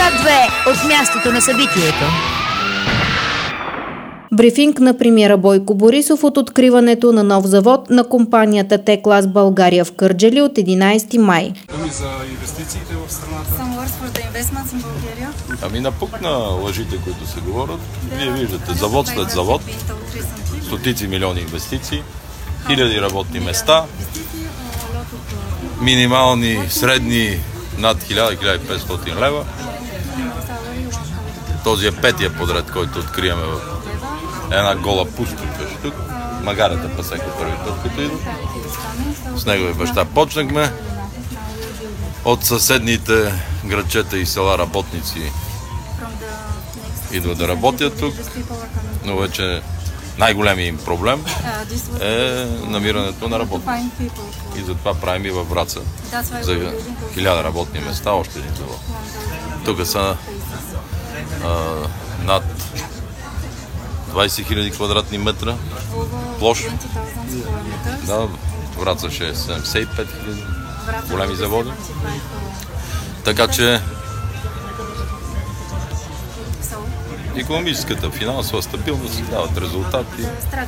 Свят 2 от мястото на събитието. Брифинг на премиера Бойко Борисов от откриването на нов завод на компанията Т-клас България в Кърджали от 11 май. Думи за инвестициите в страната. Напукна лъжите, които се говорят. Вие виждате завод след завод, стотици милиони инвестиции, хиляди работни места, минимални, средни над 1000-1500 лева. Този е петия подред, който откриваме в една гола пустка тук. Магарата пасеха първи път, като идва. С негови баща почнахме. От съседните градчета и села работници идват да работят тук, но вече най-големият им проблем е намирането на работници. И затова правим и във Враца за 1000 работни места още един завод. Тук са над 20 000 квадратни метра площ. Да, Враца ще е 75 000 големи заводи. Така че икономическата, финансова стабилност дават резултати.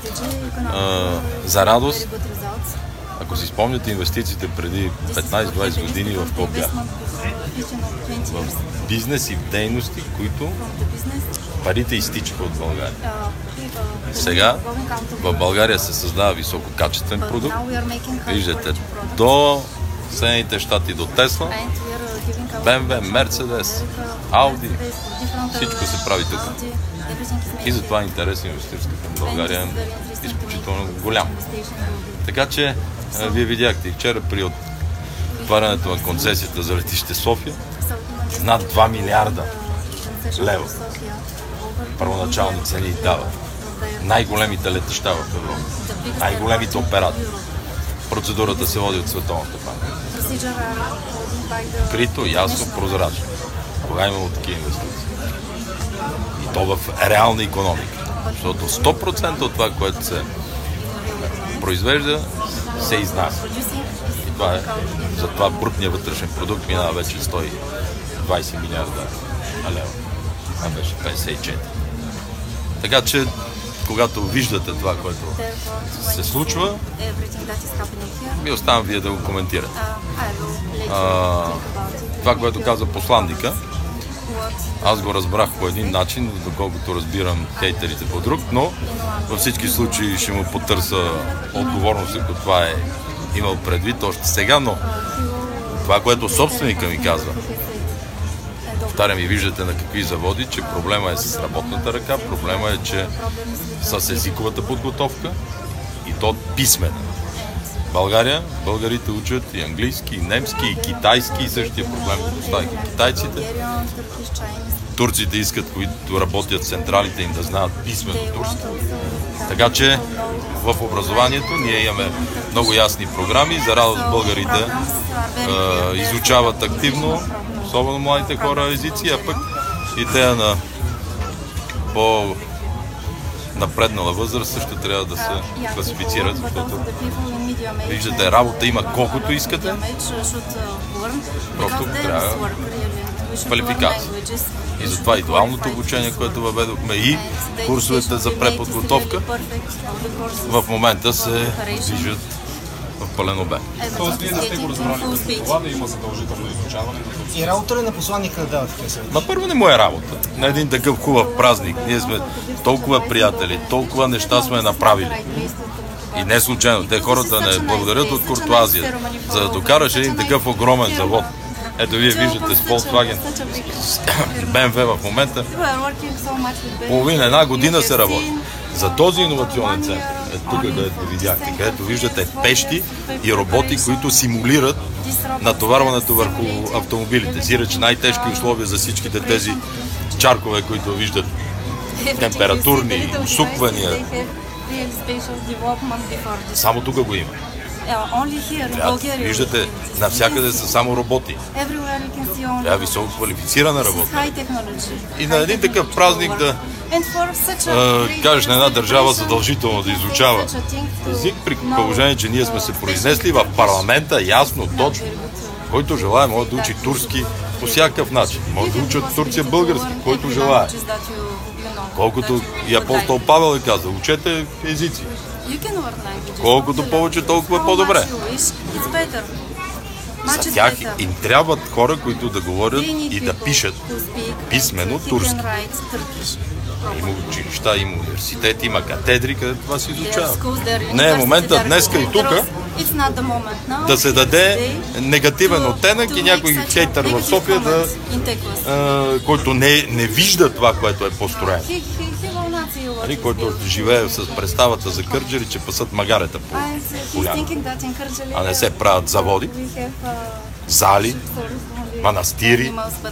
За радост, ако си спомняте инвестициите преди 15-20 години в какво бяха? В бизнес и в дейности, които парите изтичаха от България. Сега в България се създава висококачествен продукт. Виждате, до Съединените щати, до Тесла, BMW, Мерцедес, Ауди, всичко се прави тук. И затова интерес инвеститорски към България е изключително голям. Така че, вие видяхте вчера при отварянето на концесията за летище София, над 2 милиарда лева първоначални цени дават. Най-големите летища в Европа, най-големите оператори. Процедурата се води от Световната банка. Крито, ясно, прозрачно. Кога имamo такива инвестиции? И то в реална икономика. Защото 100% от това, което се произвежда, се изнася. И това е, затова брутният вътрешен продукт минава вече 120 милиарда лева. А беше 54. Така че, когато виждате това, което се случва, ми оставам вие да го коментирате. Това, което каза посланника, аз го разбрах по един начин, доколкото разбирам хейтерите по друг, но във всички случаи ще му потърся отговорност, ако това е имал предвид още сега, но това, което собственика ми казва, повтарям и виждате на какви заводи, че проблема е с работната ръка, проблема е, че с езиковата подготовка и то писмена. В България българите учат и английски, и немски, и китайски, и същия проблем го поставиха китайците. Турците искат, които работят в централите им, да знаят писмено турски. Така че в образованието ние имаме много ясни програми. За радост българите изучават активно, особено младите хора, езици, а пък и те на по-напреднала възраст също трябва да се класифицират, защото виждате, работа има колкото искате, просто трябва квалификация. И затова и дуалното обучение, което въведохме, и курсовете за преподготовка в момента се движат в пълен обем. Тоест, вие не сте го разбрали това да има задължително изучаване? И работа ли на посланника да дава такива съвети? Първо не му е работа. На един такъв хубав празник. Ние сме толкова приятели, толкова неща сме направили. И не случайно. Те хората не благодарят от куртуазия, за да докараш един такъв огромен завод. Ето вие виждате с Volkswagen, с BMW в момента. Една година се работи. За този иновационен център, тук където видяхте, където виждате пещи и роботи, които симулират натоварването върху автомобилите. Сиреч най-тежки условия за всичките тези чаркове, които виждат, температурни, усуквания. Само тук го има. Виждате, навсякъде са само роботи. Трябва високо квалифицирана работа. И на един такъв празник да кажеш на една държава задължително да изучава език, при положение, че ние сме се произнесли в парламента ясно, точно. Който желая, може да учи турски по всякакъв начин. Може да учи от Турция български, който желая. Колкото и апостол Павел е казал, учете езици. Колкото повече, толкова по-добре. За тях им трябват хора, които да говорят и да пишат писмено турски. Има училища, има университети, има катедри, където това се изучава. Не е момента днеска и тук да се даде негативен оттенък и някой хейтър в София, който не вижда това, което е построено. Който живее с представата за Кърджали, че пасат магарета по поляна, а не се правят заводи, зали, манастири.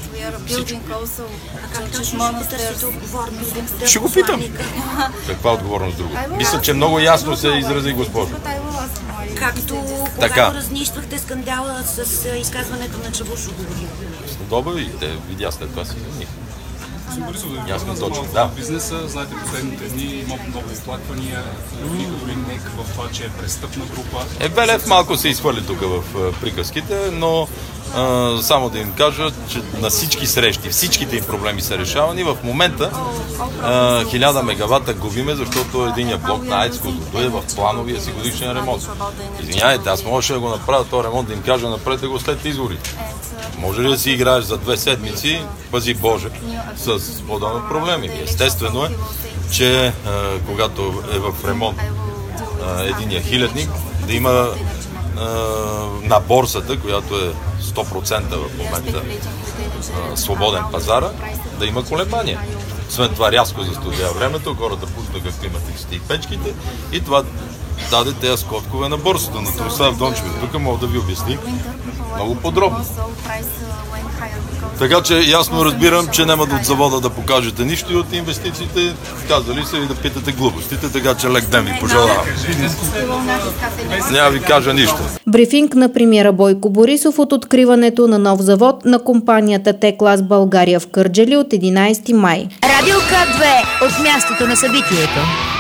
Ще го питам. Каква отговорност друга? Мисля, че много ясно се изрази госпожо. Както когато разнищвахте скандала с изказването на Чавушоглу. Добре, и те видя след това си за Ясно, точно. Да. Бизнеса, знаете, последните дни има много оплаквания, дори НЕК в това, че е престъпна група. Белев малко се изхвърли тук в приказките, но само да им кажа, че на всички срещи, всичките им проблеми са решавани. В момента 1000 мегавата губиме, защото единия блок на АЕЦ Козлодуй е в плановия си годишен ремонт. Извинявайте, аз можеше да го направя този ремонт, да им кажа направете го след изборите. Може ли да си играеш за 2 седмици, пази Боже, с подобни проблеми? Естествено е, че когато е в ремонт единия хилядник, да има на борсата, която е 100% в момента свободен пазара, да има колебания. Освен това рязко застудява времето, хората пуснаха климатиците и печките и това даде тези скоткове на борсата. Но Томислав Дончев тук мога да ви обясни много подробно. Така че ясно разбирам, че няма от завода да покажете нищо и от инвестициите. Казали се и да питате глупостите, така че лек ден ви пожелавам. Няма ви кажа нищо. Брифинг на премиера Бойко Борисов от откриването на нов завод на компанията Т-клас България в Кърджали от 11 май. Радио К2 от мястото на събитието.